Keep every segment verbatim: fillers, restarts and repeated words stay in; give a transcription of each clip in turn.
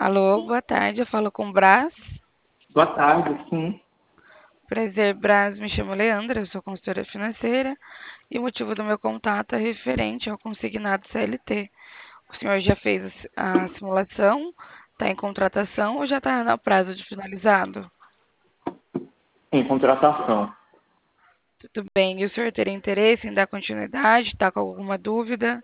Alô, boa tarde. Eu falo com o Brás. Boa tarde, sim. Prazer, Brás. Me chamo Leandra, eu sou consultora financeira e o motivo do meu contato é referente ao consignado C L T. O senhor já fez a simulação? Está em contratação ou já está no prazo de finalizado? Em contratação. Tudo bem. E o senhor teria interesse em dar continuidade? Está com alguma dúvida?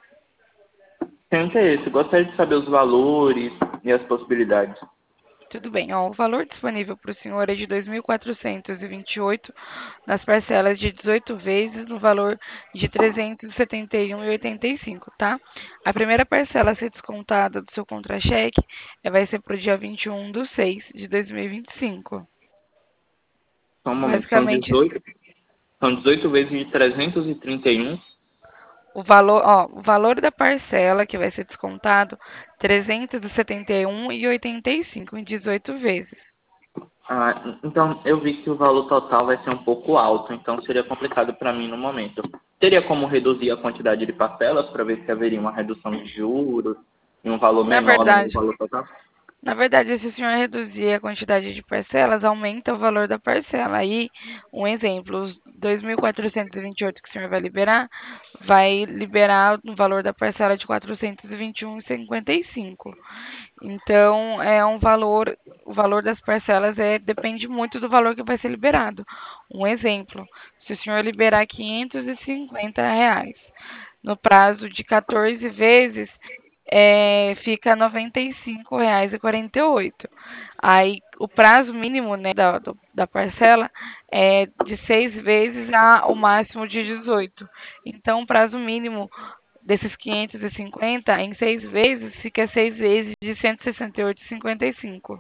Tenho interesse, gostaria de saber os valores e as possibilidades. Tudo bem. Ó, o valor disponível para o senhor é de dois mil quatrocentos e vinte e oito nas parcelas de dezoito vezes no valor de trezentos e setenta e um reais e oitenta e cinco centavos, tá? A primeira parcela a ser descontada do seu contra-cheque eh, vai ser para o dia vinte e um de seis de dois mil e vinte e cinco. Só um momento, são Basicamente, dezoito, são dezoito vezes de trezentos e trinta e um. o valor, ó, o valor da parcela que vai ser descontado, trezentos e setenta e um reais e oitenta e cinco em dezoito vezes. Ah, então eu vi que o valor total vai ser um pouco alto, então seria complicado para mim no momento. Teria como reduzir a quantidade de parcelas para ver se haveria uma redução de juros e um valor Na menor no verdade, valor total? Na verdade, se o senhor reduzir a quantidade de parcelas, aumenta o valor da parcela. Aí, um exemplo, os dois mil quatrocentos e vinte e oito que o senhor vai liberar, vai liberar no valor da parcela de quatrocentos e vinte e um reais e cinquenta e cinco. Então, é um valor, o valor das parcelas é, depende muito do valor que vai ser liberado. Um exemplo, se o senhor liberar quinhentos e cinquenta reais no prazo de quatorze vezes, é, fica R$ noventa e cinco reais e quarenta e oito. Aí o prazo mínimo, né, da, do- da parcela é de seis vezes a o máximo de dezoito. Então o prazo mínimo desses quinhentos e cinquenta em seis vezes fica seis vezes de cento e sessenta e oito reais e cinquenta e cinco.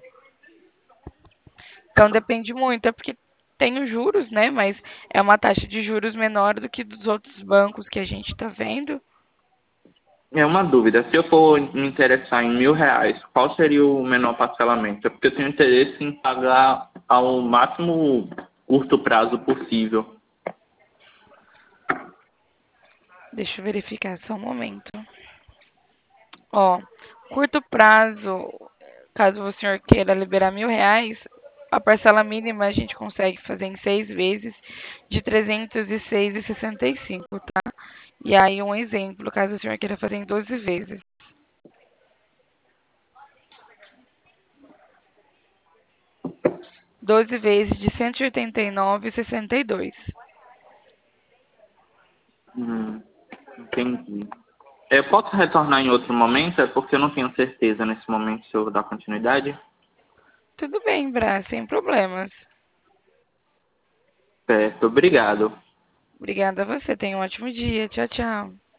Então depende muito, é porque tem os juros, né, mas é uma taxa de juros menor do que dos outros bancos que a gente está vendo. É uma dúvida. Se eu for me interessar em mil reais, qual seria o menor parcelamento? É porque eu tenho interesse em pagar ao máximo curto prazo possível. Deixa eu verificar só um momento. Ó, curto prazo, caso o senhor queira liberar mil reais, a parcela mínima a gente consegue fazer em seis vezes de trezentos e seis reais e sessenta e cinco, tá? E aí um exemplo, caso o senhor queira fazer em doze vezes. doze vezes de cento e oitenta e nove reais e sessenta e dois. Hum, entendi. Eu posso retornar em outro momento? É porque eu não tenho certeza nesse momento se eu vou dar continuidade. Tudo bem, Brás, sem problemas. Certo, obrigado. Obrigada a você, tenha um ótimo dia. Tchau, tchau.